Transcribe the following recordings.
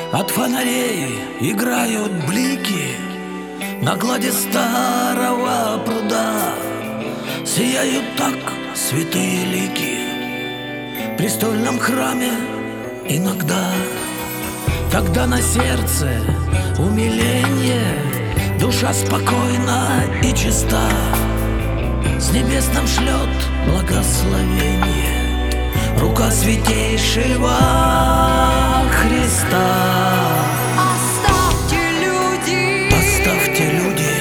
От фонарей играют блики на глади старого пруда. Сияют так святые лики в престольном храме иногда. Когда на сердце умиление, душа спокойна и чиста, с небес нам шлет благословение рука святейшего Христа. Оставьте, люди,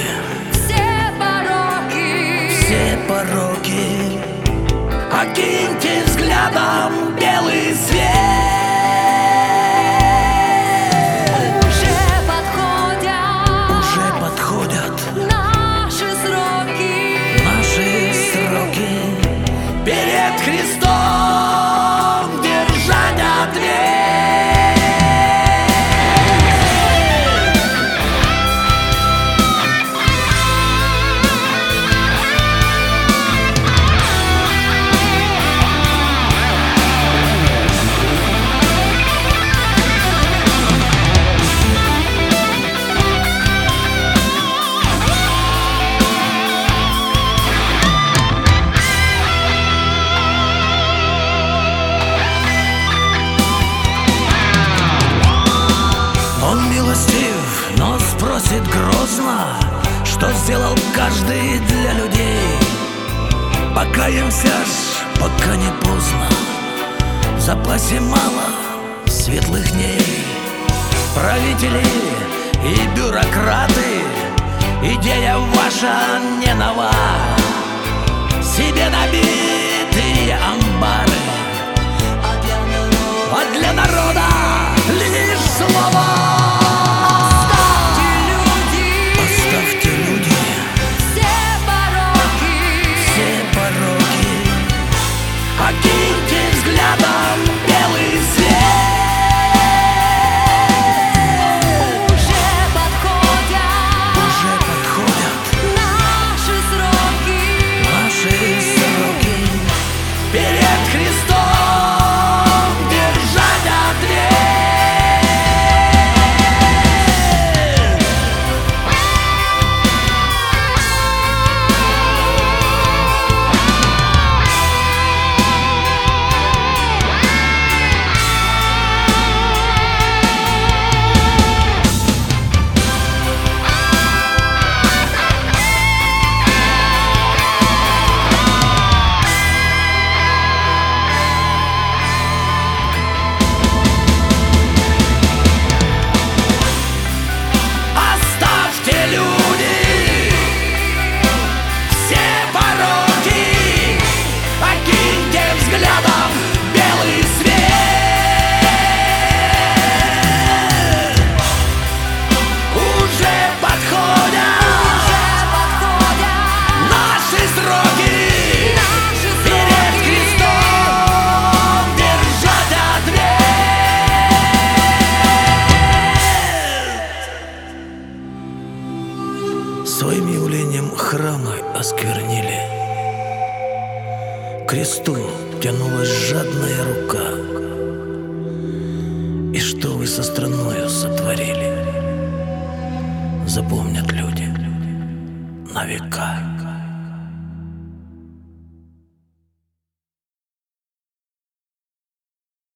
все пороки, Окиньте взглядом белый свет. Уже подходят наши сроки перед Христом держать ответ. Он милостив, но спросит грозно, что сделал каждый для людей. Покаемся ж, пока не поздно, в запасе мало светлых дней. Правители и бюрократы, идея ваша не нова. Себе набитые амбары, а для народа лишь слова. Оставьте, люди, все пороки, окиньте взглядом белый свет. уже подходят наши сроки перед Христом держать ответ. Своим явлением храмы осквернили, к кресту тянулась жадная рука. И что вы со страною сотворили, запомнят люди на века.